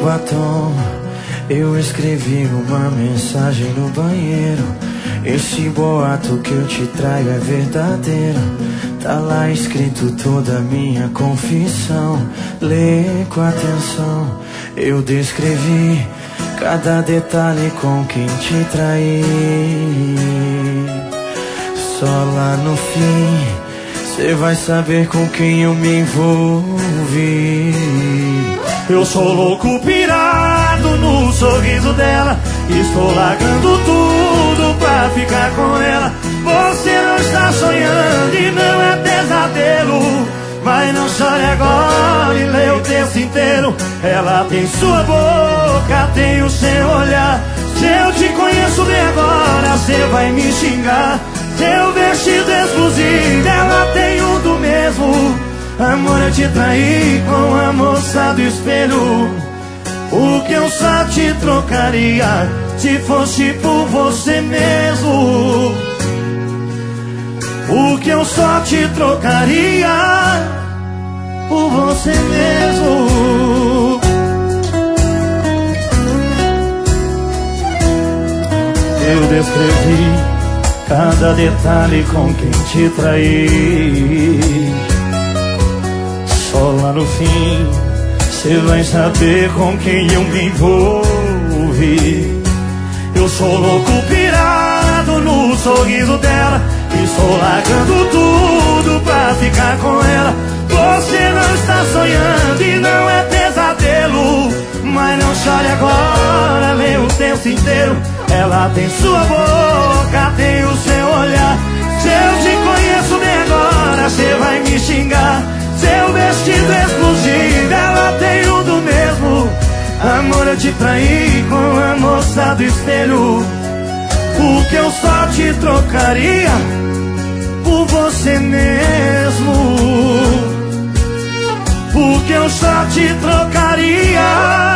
batom, eu escrevi uma mensagem no banheiro. Esse boato que eu te traio é verdadeiro. Tá lá escrito toda a minha confissão. Lê com atenção, eu descrevi cada detalhe com quem te traí. Só lá no fim cê vai saber com quem eu me envolvi. Eu sou louco pirado no sorriso dela. Estou largando tudo pra ficar com ela. Você não está sonhando e não é pesadelo. Mas não chore agora e lê o texto inteiro. Ela tem sua boca, tem o seu olhar. Se eu te conheço bem agora, cê vai me xingar. Seu vestido exclusivo, ela tem um do mesmo. Amor, eu te traí com a moça do espelho. O que eu só te trocaria se fosse por você mesmo. O que eu só te trocaria por você mesmo. Eu descrevi cada detalhe com quem te traí. Só lá no fim cê vai saber com quem eu me envolvi. Eu sou louco pirado no sorriso dela. Estou largando tudo pra ficar com ela. Você não está sonhando e não é pesadelo. Mas não chore agora, lê o texto inteiro. Ela tem sua boca, tem o seu olhar. Se eu te conheço bem agora, cê vai me xingar. Seu vestido exclusivo, ela tem um do mesmo. Amor, eu te traí com a moça do espelho. O que eu só te trocaria por você mesmo. O que eu só te trocaria